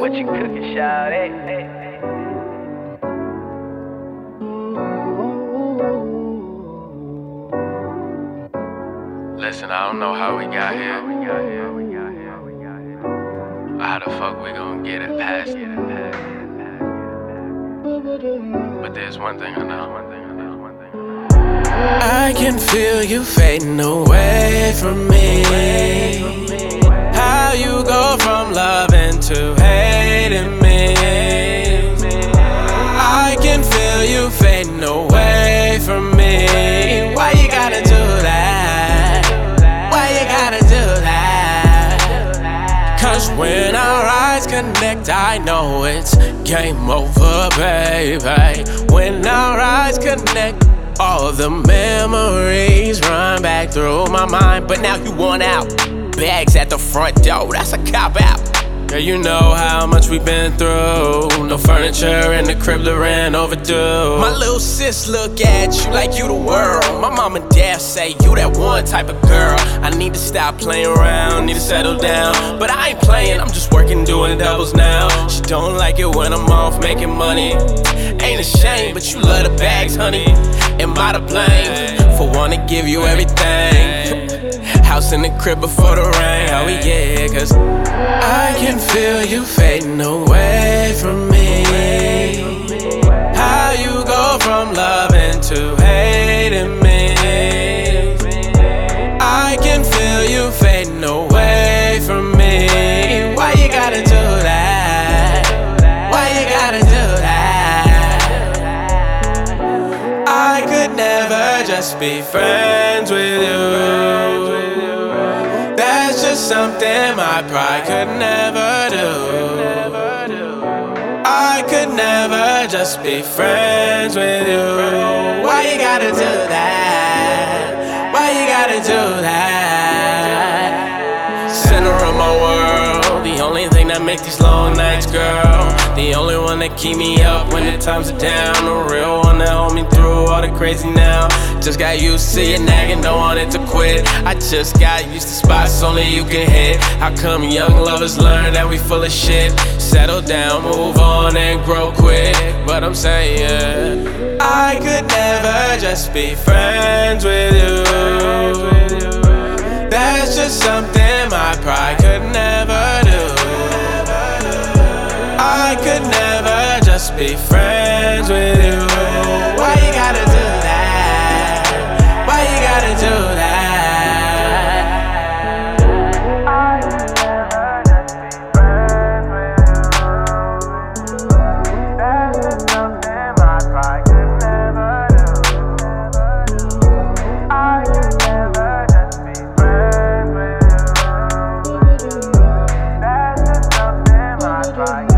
What you cooking, shawty? Listen, I don't know how we got here. Or how the fuck we gon' get it past it. But there's one thing I know. I can feel you fading away from me. How you go from loving to hating me. I can feel you fading away from me. Why you gotta do that? Why you gotta do that? Cause when our eyes connect, I know it's game over, baby. When our eyes connect, all the memories run back through my mind. But now you want out, bags at the front door, that's a cop out. Girl, you know how much we've been through. No furniture in the crib that ran overdue. My little sis look at you like you the world. My mom and dad say you that one type of girl. I need to stop playing around, need to settle down. But I ain't playing, I'm just working, doing doubles now. She don't like it when I'm off making money. Ain't a shame, but you love the bags, honey. Am I to blame for wanna give you everything? House in the crib before the rain, oh yeah, cause I can feel you fading away from me. How you go from loving to hating me. I can feel you fading away from me. Why you gotta do that? Why you gotta do that? I could never just be friends with you. That's just something my pride could never do. I could never just be friends with you. Why you gotta do that? Why you gotta do that? Center of my world, the only thing that make these long nights, girl. The only one that keep me up when the times are down. The real one that hold me through all the crazy now. Just got used to you nagging, don't want it to quit. I just got used to spots only you can hit. How come young lovers learn that we full of shit? Settle down, move on and grow quick. But I'm saying I could never just be friends with you. That's just something my pride could never do. I could never just be friends with you. Why you gotta do that? Why you gotta do that? I could never just be friends with you. That's just something my pride could never do. I could never just be friends with you. That's just something my pride